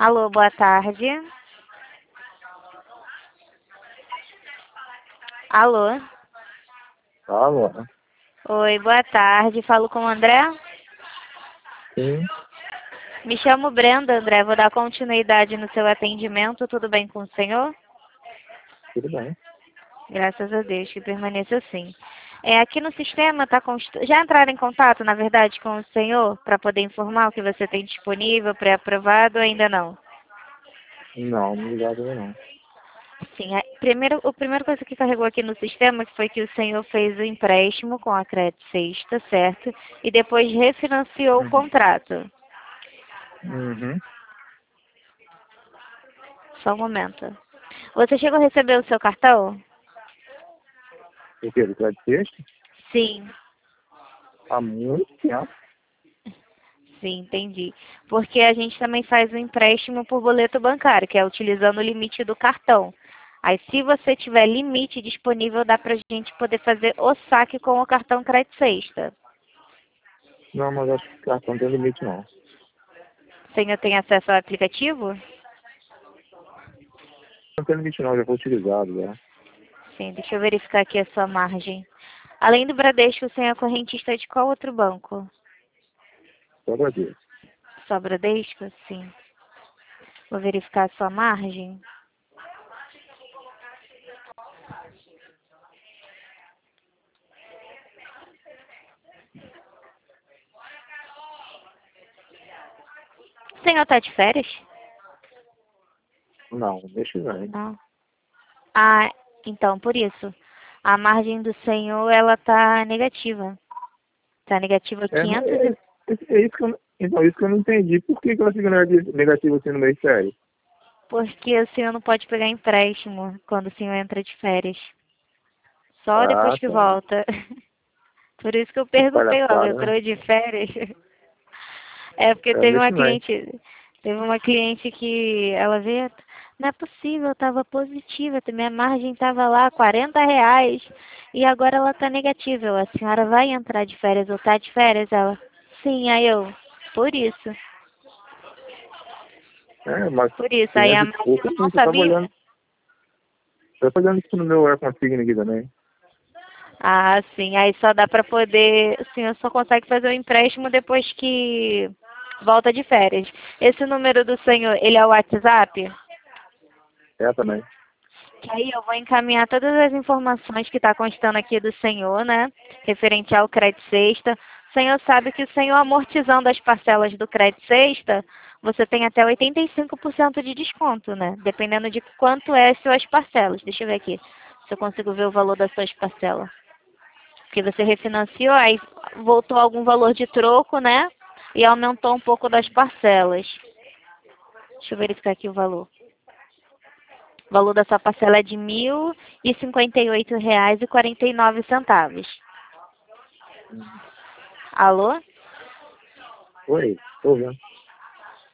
Alô, boa tarde. Alô? Alô? Oi, boa tarde. Falo com o André? Sim, Me chamo Brenda, André. Vou dar continuidade no seu atendimento. Tudo bem com o senhor? tudo bem. Graças a Deus, que permaneça assim. Aqui no sistema tá já entraram em contato, na verdade, com o senhor para poder informar o que você tem disponível, pré-aprovado ou ainda não? Não, não ligado ainda não. Sim, a primeira coisa que carregou aqui no sistema foi que o senhor fez o empréstimo com a Credit Sexta, certo? E depois refinanciou o Uhum. contrato. Uhum. Só um momento. Você chegou a receber o seu cartão? O quê? Do crédito texto? Sim, Há muito tempo. sim, entendi. Porque a gente também faz o empréstimo por boleto bancário, que é utilizando o limite do cartão. Aí, se você tiver limite disponível, dá pra gente poder fazer o saque com o cartão Credit Sexta. Não, mas acho que o cartão não tem limite, não. O senhor tem acesso ao aplicativo? Não tem limite, não. Já foi utilizado, já. Sim, deixa eu verificar aqui a sua margem. Além do Bradesco, o senhor é correntista de qual outro banco? Só agradeço. Só Bradesco? Sim. Vou verificar a sua margem. O senhor está de férias? Não, deixa eu ver. Não. Ah, então, por isso. A margem do senhor, ela tá negativa. Tá negativa É, mas 500 e... é isso que eu, então, isso que eu não entendi. Por que ela fica negativa assim no mês sério? Porque o senhor não pode pegar empréstimo quando o senhor entra de férias. Só depois Ah, que tá. volta. Por isso que eu Que perguntei logo, palhaçada, né? entrou de férias? É porque É investimento. teve uma cliente que ela veio, não é possível, eu estava positiva, minha margem estava lá, R$ 40, e agora ela está negativa. A senhora vai entrar de férias ou está de férias? Ela, sim, aí eu, por isso, É, mas por isso. Aí a 500 e margem pouco, eu sim. não Você tava sabia. olhando. Eu tô olhando isso no meu consigna aqui também. Ah, sim, aí só dá para poder, o senhor só consegue fazer o empréstimo depois que volta de férias. Esse número do senhor, ele é o WhatsApp? É, também. Que aí eu vou encaminhar todas as informações que está constando aqui do senhor, né? Referente ao crédito sexta. O senhor sabe que o senhor amortizando as parcelas do crédito sexta, você tem até 85% de desconto, né? Dependendo de quanto é as suas parcelas. Deixa eu ver aqui se eu consigo ver o valor das suas parcelas. Porque você refinanciou, aí voltou algum valor de troco, né? E aumentou um pouco das parcelas. Deixa eu verificar aqui o valor. O valor da sua parcela é de R$ 1.058,49. Uhum. Alô? Oi, tô vendo.